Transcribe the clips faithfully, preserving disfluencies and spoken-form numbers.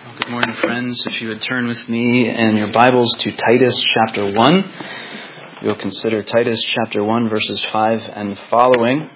Well, good morning, friends. If you would turn with me in your Bibles to Titus chapter one, we'll consider Titus chapter one, verses five and following.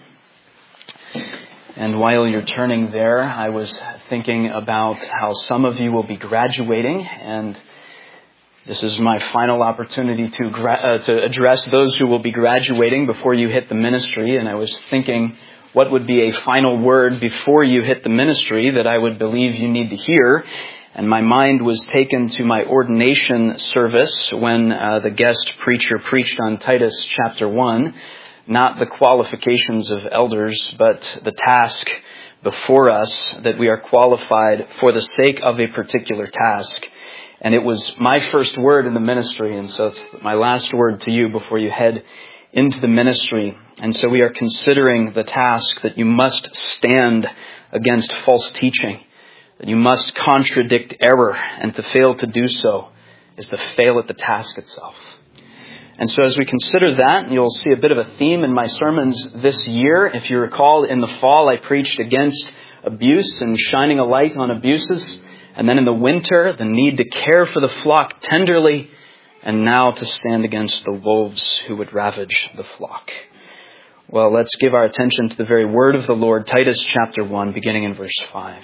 And while you're turning there, I was thinking about how some of you will be graduating, and this is my final opportunity to gra- uh, to address those who will be graduating before you hit the ministry. And I was thinking, what would be a final word before you hit the ministry that I would believe you need to hear? And my mind was taken to my ordination service when uh, the guest preacher preached on Titus chapter one, not the qualifications of elders, but the task before us, that we are qualified for the sake of a particular task. And it was my first word in the ministry, and so it's my last word to you before you head into the ministry. And so we are considering the task that you must stand against false teaching, that you must contradict error, and to fail to do so is to fail at the task itself. And so as we consider that, you'll see a bit of a theme in my sermons this year. If you recall, in the fall I preached against abuse and shining a light on abuses. And then in the winter, the need to care for the flock tenderly, and now to stand against the wolves who would ravage the flock. Well, let's give our attention to the very word of the Lord, Titus chapter one, beginning in verse five.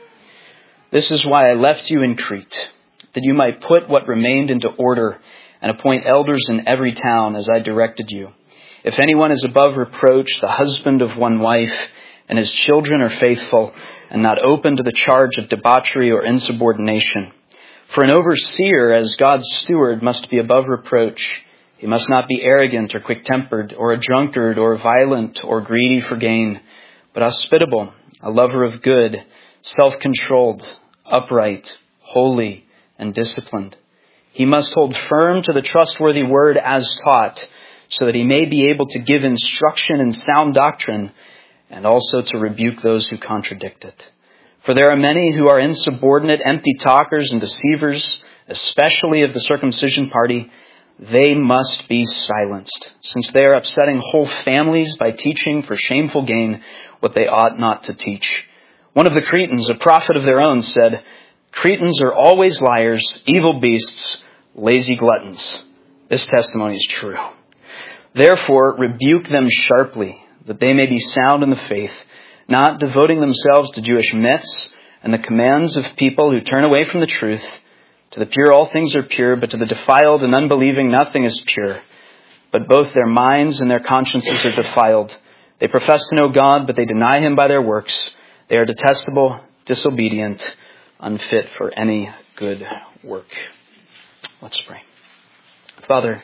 This is why I left you in Crete, that you might put what remained into order and appoint elders in every town as I directed you. If anyone is above reproach, the husband of one wife, and his children are faithful and not open to the charge of debauchery or insubordination. For an overseer, as God's steward, must be above reproach. He must not be arrogant or quick-tempered, or a drunkard, or violent, or greedy for gain, but hospitable, a lover of good, self-controlled, upright, holy, and disciplined. He must hold firm to the trustworthy word as taught, so that he may be able to give instruction in sound doctrine, and also to rebuke those who contradict it. For there are many who are insubordinate, empty talkers and deceivers, especially of the circumcision party. They must be silenced, since they are upsetting whole families by teaching for shameful gain what they ought not to teach. One of the Cretans, a prophet of their own, said, Cretans are always liars, evil beasts, lazy gluttons. This testimony is true. Therefore, rebuke them sharply, that they may be sound in the faith, not devoting themselves to Jewish myths and the commands of people who turn away from the truth. To the pure all things are pure, but to the defiled and unbelieving nothing is pure. But both their minds and their consciences are defiled. They profess to know God, but they deny him by their works. They are detestable, disobedient, unfit for any good work. Let's pray. Father,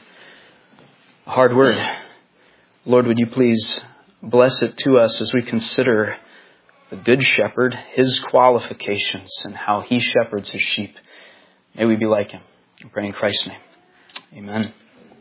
a hard word. Lord, would you please bless it to us as we consider the Good Shepherd, his qualifications, and how he shepherds his sheep. May we be like him. I pray in Christ's name. Amen.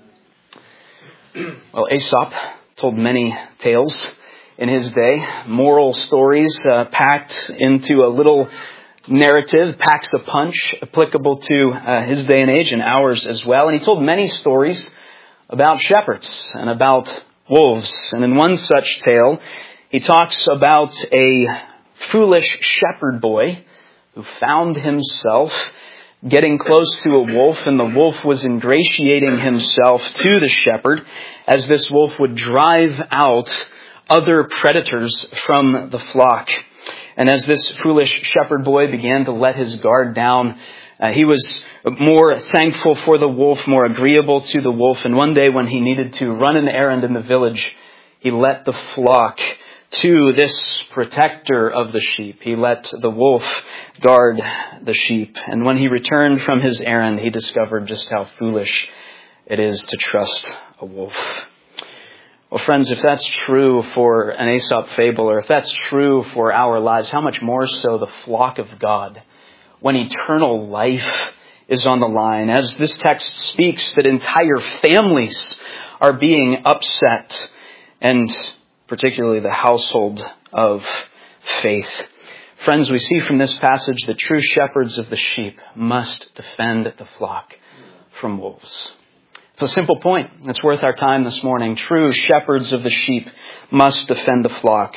Well, Aesop told many tales in his day, moral stories uh, packed into a little narrative, packs a punch, applicable to uh, his day and age and ours as well. And he told many stories about shepherds and about wolves. And in one such tale, he talks about a foolish shepherd boy who found himself getting close to a wolf, and the wolf was ingratiating himself to the shepherd as this wolf would drive out other predators from the flock. And as this foolish shepherd boy began to let his guard down, uh, he was more thankful for the wolf, more agreeable to the wolf. And one day when he needed to run an errand in the village, he let the flock to this protector of the sheep. He let the wolf guard the sheep. And when he returned from his errand, he discovered just how foolish it is to trust a wolf. Well, friends, if that's true for an Aesop fable, or if that's true for our lives, how much more so the flock of God, when eternal life is on the line. As this text speaks, that entire families are being upset, and particularly the household of faith. Friends, we see from this passage that true shepherds of the sheep must defend the flock from wolves. It's a simple point. It's worth our time this morning. True shepherds of the sheep must defend the flock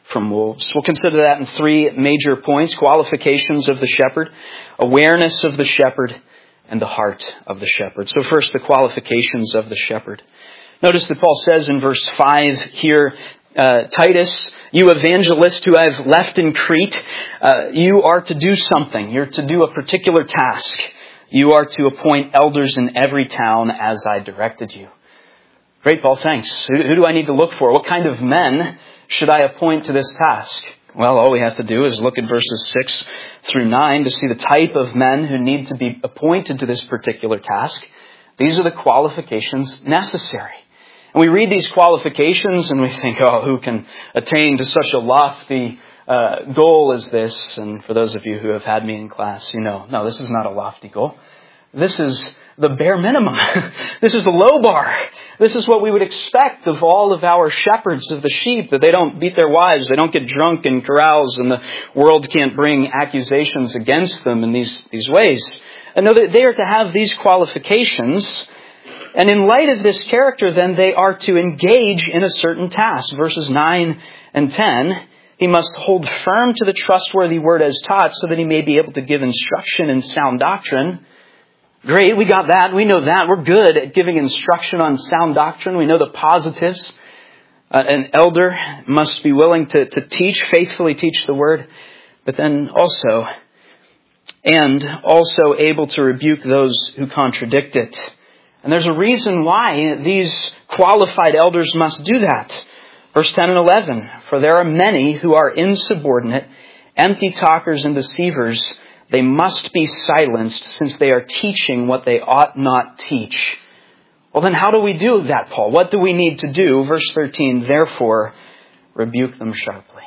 from wolves. We'll consider that in three major points: qualifications of the shepherd, awareness of the shepherd, and the heart of the shepherd. So first, the qualifications of the shepherd. Notice that Paul says in verse five here, uh, Titus, you evangelist who I've left in Crete, uh, you are to do something. You're to do a particular task. You are to appoint elders in every town as I directed you. Great, Paul, thanks. Who, who do I need to look for? What kind of men should I appoint to this task? Well, all we have to do is look at verses six through nine to see the type of men who need to be appointed to this particular task. These are the qualifications necessary. And we read these qualifications and we think, oh, who can attain to such a lofty uh, goal as this? And for those of you who have had me in class, you know, no, this is not a lofty goal. This is the bare minimum. This is the low bar. This is what we would expect of all of our shepherds of the sheep, that they don't beat their wives, they don't get drunk in corrals, and the world can't bring accusations against them in these, these ways. And no, they are to have these qualifications. And in light of this character, then, they are to engage in a certain task. Verses nine and ten, he must hold firm to the trustworthy word as taught, so that he may be able to give instruction in sound doctrine. Great, we got that. We know that. We're good at giving instruction on sound doctrine. We know the positives. Uh, an elder must be willing to, to teach, faithfully teach the word, but then also, and also able to rebuke those who contradict it. And there's a reason why these qualified elders must do that. Verse ten and eleven, for there are many who are insubordinate, empty talkers and deceivers. They must be silenced, since they are teaching what they ought not teach. Well, then how do we do that, Paul? What do we need to do? Verse thirteen, therefore, rebuke them sharply.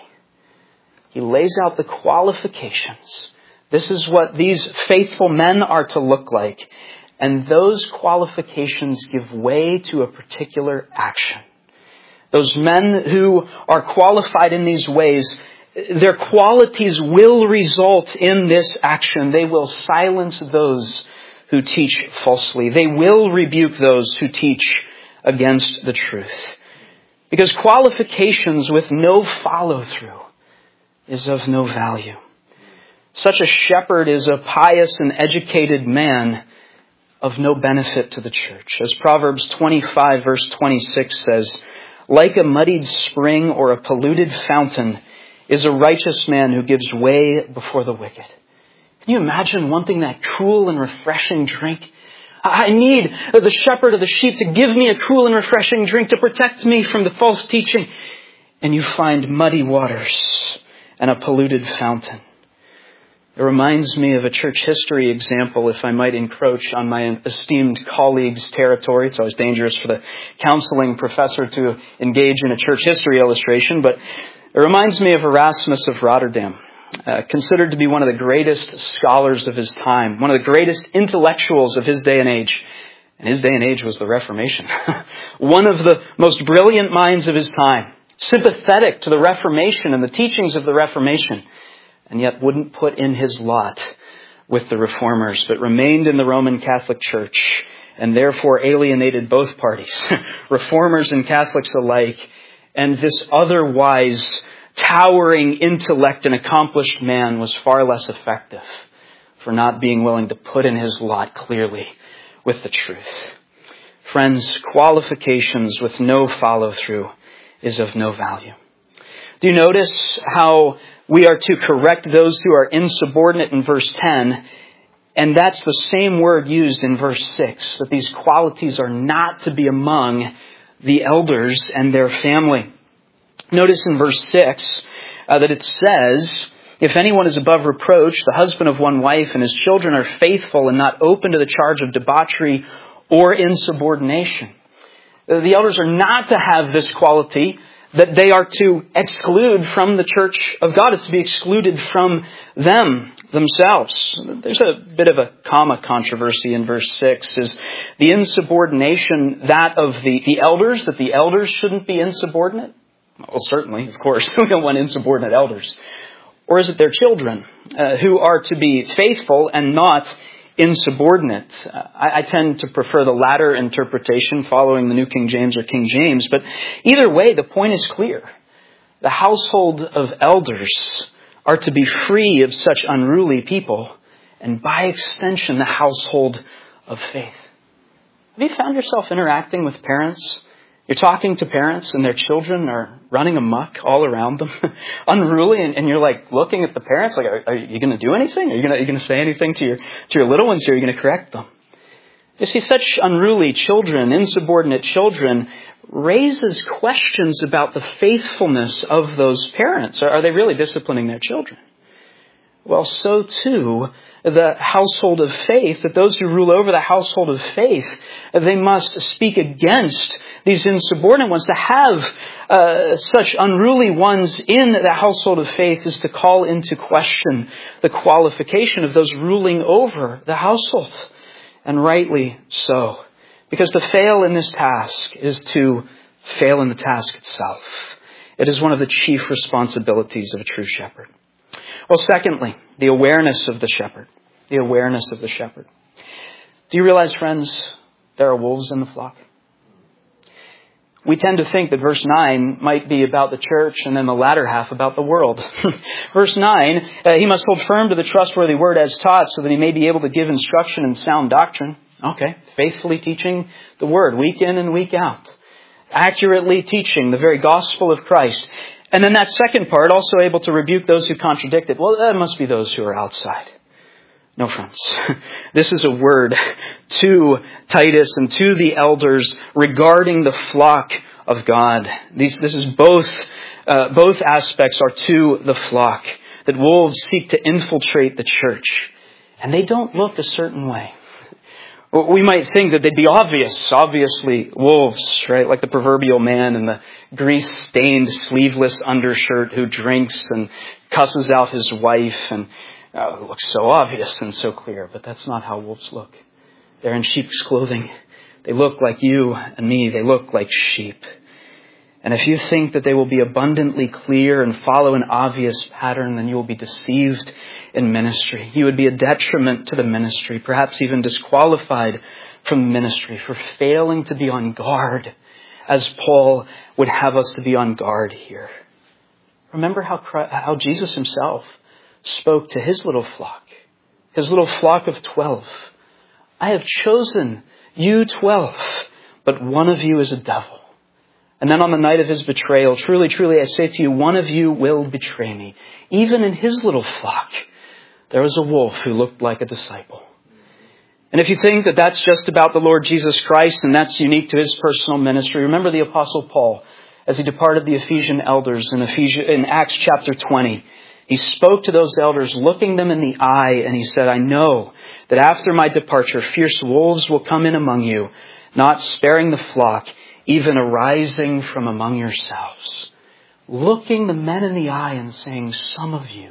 He lays out the qualifications. This is what these faithful men are to look like. And those qualifications give way to a particular action. Those men who are qualified in these ways, their qualities will result in this action. They will silence those who teach falsely. They will rebuke those who teach against the truth. Because qualifications with no follow-through is of no value. Such a shepherd is a pious and educated man of no benefit to the church. As Proverbs twenty-five verse twenty-six says, like a muddied spring or a polluted fountain is a righteous man who gives way before the wicked. Can you imagine wanting that cool and refreshing drink? I need the shepherd of the sheep to give me a cool and refreshing drink to protect me from the false teaching. And you find muddy waters and a polluted fountain. It reminds me of a church history example, if I might encroach on my esteemed colleague's territory. It's always dangerous for the counseling professor to engage in a church history illustration, but it reminds me of Erasmus of Rotterdam, uh, considered to be one of the greatest scholars of his time, one of the greatest intellectuals of his day and age. And his day and age was the Reformation. One of the most brilliant minds of his time, sympathetic to the Reformation and the teachings of the Reformation, and yet wouldn't put in his lot with the reformers, but remained in the Roman Catholic Church and therefore alienated both parties, reformers and Catholics alike. And this otherwise towering intellect and accomplished man was far less effective for not being willing to put in his lot clearly with the truth. Friends, qualifications with no follow-through is of no value. Do you notice how we are to correct those who are insubordinate in verse ten? And that's the same word used in verse six, that these qualities are not to be among the elders and their family. Notice in verse six uh, that it says, if anyone is above reproach, the husband of one wife, and his children are faithful and not open to the charge of debauchery or insubordination. Uh, the elders are not to have this quality that they are to exclude from the church of God. It's to be excluded from them themselves. There's a bit of a comma controversy in verse six. Is the insubordination that of the, the elders, that the elders shouldn't be insubordinate? Well, certainly, of course. We don't want insubordinate elders. Or is it their children uh, who are to be faithful and not insubordinate? Uh, I, I tend to prefer the latter interpretation following the New King James or King James. But either way, the point is clear. The household of elders are to be free of such unruly people, and by extension, the household of faith. Have you found yourself interacting with parents? You're talking to parents and their children are running amok all around them, unruly, and, and you're like looking at the parents like, are, are you going to do anything? Are you going to say anything to your to your little ones here? Are you going to correct them? You see, such unruly children, insubordinate children, raises questions about the faithfulness of those parents. Are, are they really disciplining their children? Well, so too, the household of faith, that those who rule over the household of faith, they must speak against these insubordinate ones. To have uh, such unruly ones in the household of faith is to call into question the qualification of those ruling over the household. And rightly so. Because to fail in this task is to fail in the task itself. It is one of the chief responsibilities of a true shepherd. Well, secondly, the awareness of the shepherd. The awareness of the shepherd. Do you realize, friends, there are wolves in the flock? We tend to think that verse nine might be about the church and then the latter half about the world. Verse nine, uh, he must hold firm to the trustworthy word as taught so that he may be able to give instruction in sound doctrine. Okay, faithfully teaching the word week in and week out. Accurately teaching the very gospel of Christ. And then that second part, also able to rebuke those who contradict it. Well, that must be those who are outside. No, friends. This is a word to Titus and to the elders regarding the flock of God. These, this is both, uh, both aspects are to the flock. That wolves seek to infiltrate the church. And they don't look a certain way. We might think that they'd be obvious, obviously wolves, right? Like the proverbial man in the grease-stained, sleeveless undershirt who drinks and cusses out his wife, and uh, it looks so obvious and so clear. But that's not how wolves look. They're in sheep's clothing. They look like you and me. They look like sheep. And if you think that they will be abundantly clear and follow an obvious pattern, then you will be deceived in ministry. You would be a detriment to the ministry, perhaps even disqualified from ministry for failing to be on guard, as Paul would have us to be on guard here. Remember how Christ, how Jesus himself spoke to his little flock, his little flock of twelve. I have chosen you twelve, but one of you is a devil. And then on the night of his betrayal, truly, truly, I say to you, one of you will betray me. Even in his little flock, there was a wolf who looked like a disciple. And if you think that that's just about the Lord Jesus Christ and that's unique to his personal ministry, remember the Apostle Paul, as he departed the Ephesian elders in, Ephesians, in Acts chapter twenty. He spoke to those elders, looking them in the eye, and he said, I know that after my departure, fierce wolves will come in among you, not sparing the flock, even arising from among yourselves, looking the men in the eye and saying, some of you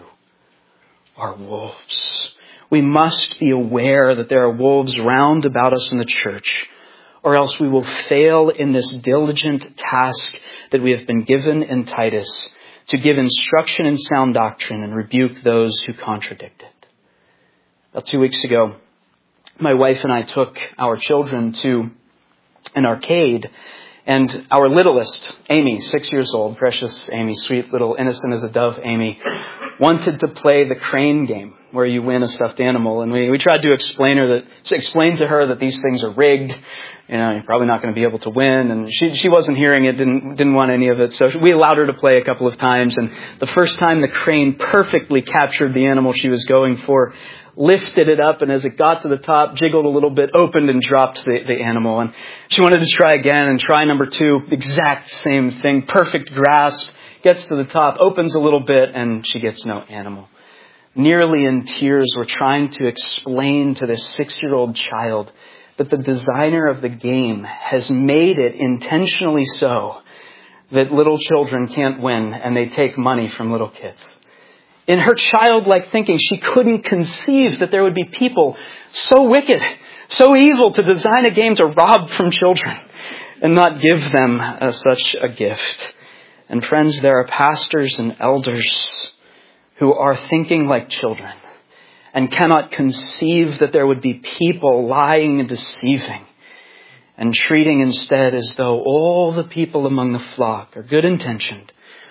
are wolves. We must be aware that there are wolves round about us in the church, or else we will fail in this diligent task that we have been given in Titus, to give instruction in sound doctrine and rebuke those who contradict it. About two weeks ago, my wife and I took our children to an arcade. And our littlest, Amy, six years old, precious Amy, sweet little innocent as a dove Amy, wanted to play the crane game where you win a stuffed animal. And we, we tried to explain her that, explain to her that these things are rigged. You know, you're probably not going to be able to win. And she, she wasn't hearing it, didn't, didn't want any of it. So we allowed her to play a couple of times. And the first time the crane perfectly captured the animal she was going for, lifted it up, and as it got to the top, jiggled a little bit, opened and dropped the, the animal. And she wanted to try again, and try number two, exact same thing, perfect grasp, gets to the top, opens a little bit, and she gets no animal. Nearly in tears, we're trying to explain to this six-year-old child that the designer of the game has made it intentionally so that little children can't win, and they take money from little kids. In her childlike thinking, she couldn't conceive that there would be people so wicked, so evil to design a game to rob from children and not give them uh, such a gift. And friends, there are pastors and elders who are thinking like children and cannot conceive that there would be people lying and deceiving and treating instead as though all the people among the flock are good-intentioned,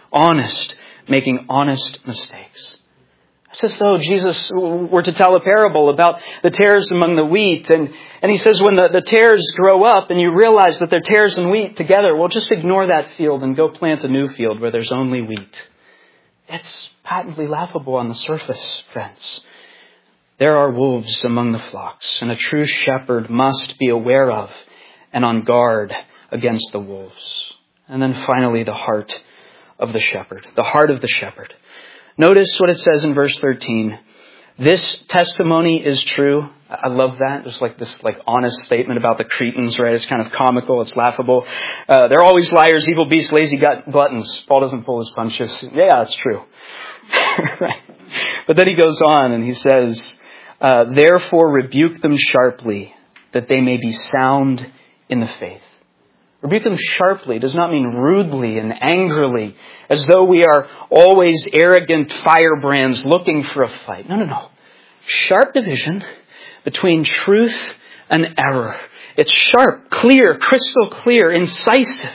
honest, making honest mistakes. It's as though Jesus were to tell a parable about the tares among the wheat. And, and he says when the, the tares grow up and you realize that they're tares and wheat together, well, just ignore that field and go plant a new field where there's only wheat. It's patently laughable on the surface, friends. There are wolves among the flocks, and a true shepherd must be aware of and on guard against the wolves. And then finally, the heart of the shepherd. The heart of the shepherd. Notice what it says in verse thirteen. This testimony is true. I love that. There's like this like honest statement about the Cretans, right? It's kind of comical. It's laughable. Uh, they're always liars, evil beasts, lazy gut- gluttons. Paul doesn't pull his punches. Yeah, it's true. Right. But then he goes on and he says, uh, therefore rebuke them sharply that they may be sound in the faith. Rebuke them sharply does not mean rudely and angrily, as though we are always arrogant firebrands looking for a fight. No, no, no. Sharp division between truth and error. It's sharp, clear, crystal clear, incisive,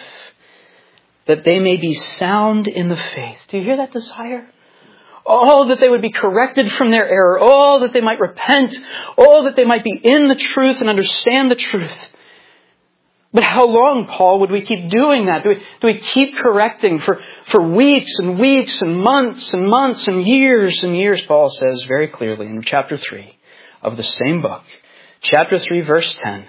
that they may be sound in the faith. Do you hear that desire? Oh, that they would be corrected from their error. Oh, that they might repent. Oh, that they might be in the truth and understand the truth. But how long, Paul, would we keep doing that? Do we, do we keep correcting for, for weeks and weeks and months and months and years and years? Paul says very clearly in chapter three of the same book, chapter three, verse ten,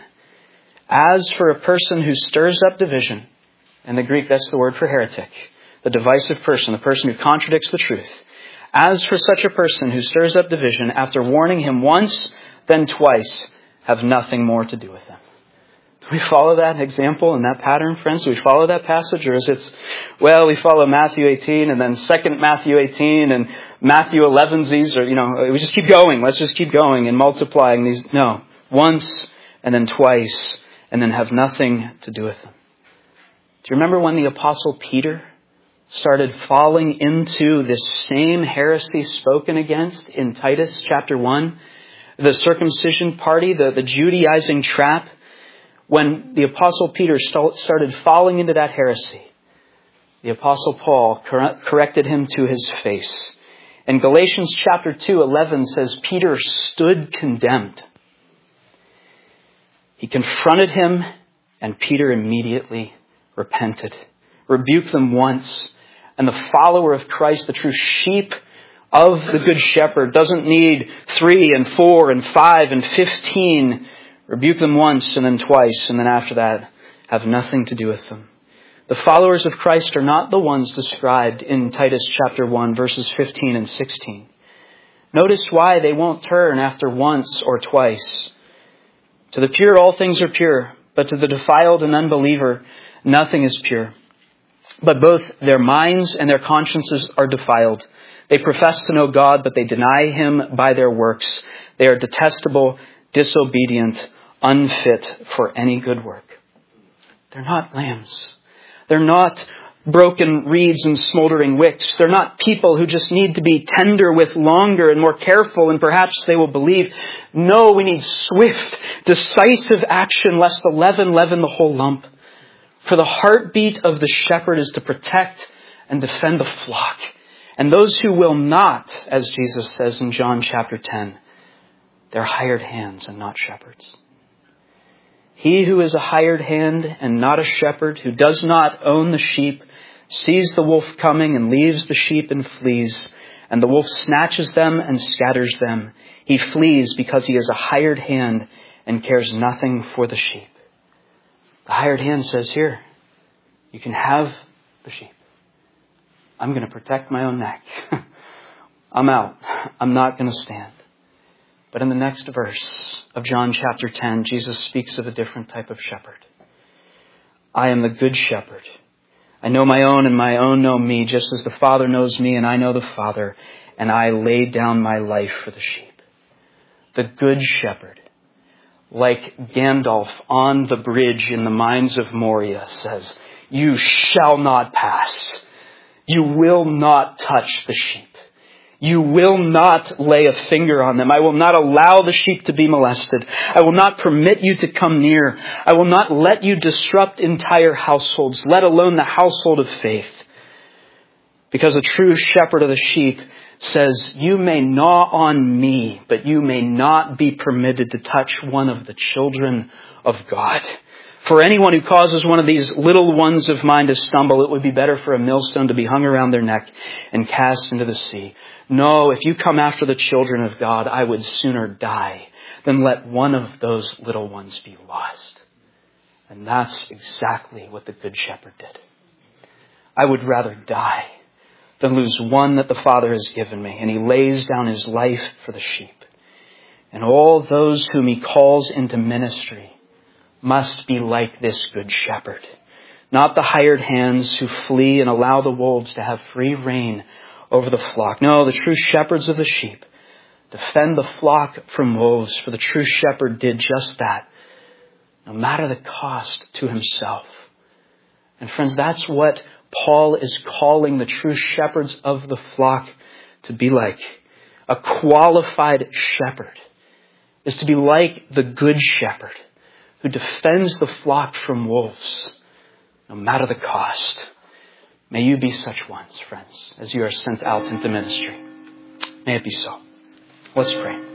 as for a person who stirs up division, in the Greek that's the word for heretic, the divisive person, the person who contradicts the truth. As for such a person who stirs up division, after warning him once, then twice, have nothing more to do with him. Do we follow that example and that pattern, friends? Do we follow that passage? Or is it, well, we follow Matthew eighteen and then second Matthew eighteen and Matthew elevensies, or, you know, we just keep going. Let's just keep going and multiplying these. No. Once and then twice and then have nothing to do with them. Do you remember when the Apostle Peter started falling into this same heresy spoken against in Titus chapter one? The circumcision party, the, the Judaizing trap. When the Apostle Peter started falling into that heresy, the Apostle Paul corrected him to his face. And Galatians chapter two, eleven says, Peter stood condemned. He confronted him, and Peter immediately repented. Rebuked them once. And the follower of Christ, the true sheep of the Good Shepherd, doesn't need three and four and five and fifteen. Rebuke them once and then twice, and then after that, have nothing to do with them. The followers of Christ are not the ones described in Titus chapter one, verses fifteen and sixteen. Notice why they won't turn after once or twice. To the pure, all things are pure, but to the defiled and unbeliever, nothing is pure. But both their minds and their consciences are defiled. They profess to know God, but they deny Him by their works. They are detestable, disobedient, unfit for any good work. They're not lambs. They're not broken reeds and smoldering wicks. They're not people who just need to be tender with longer and more careful, and perhaps they will believe. No, we need swift, decisive action lest the leaven leaven the whole lump. For the heartbeat of the shepherd is to protect and defend the flock. And those who will not, as Jesus says in John chapter ten, they're hired hands and not shepherds. He who is a hired hand and not a shepherd, who does not own the sheep, sees the wolf coming and leaves the sheep and flees, and the wolf snatches them and scatters them. He flees because he is a hired hand and cares nothing for the sheep. The hired hand says here, you can have the sheep. I'm going to protect my own neck. I'm out. I'm not going to stand. But in the next verse of John chapter ten, Jesus speaks of a different type of shepherd. I am the good shepherd. I know my own and my own know me, just as the Father knows me and I know the Father, and I lay down my life for the sheep. The good shepherd, like Gandalf on the bridge in the mines of Moria, says, you shall not pass. You will not touch the sheep. You will not lay a finger on them. I will not allow the sheep to be molested. I will not permit you to come near. I will not let you disrupt entire households, let alone the household of faith. Because the true shepherd of the sheep says, you may gnaw on me, but you may not be permitted to touch one of the children of God. For anyone who causes one of these little ones of mine to stumble, it would be better for a millstone to be hung around their neck and cast into the sea. No, if you come after the children of God, I would sooner die than let one of those little ones be lost. And that's exactly what the Good Shepherd did. I would rather die than lose one that the Father has given me. And he lays down his life for the sheep. And all those whom he calls into ministry must be like this Good Shepherd. Not the hired hands who flee and allow the wolves to have free reign over the flock. No, the true shepherds of the sheep defend the flock from wolves, for the true shepherd did just that, no matter the cost to himself. And friends, that's what Paul is calling the true shepherds of the flock to be like. A qualified shepherd is to be like the Good Shepherd who defends the flock from wolves, no matter the cost. May you be such ones, friends, as you are sent out into ministry. May it be so. Let's pray.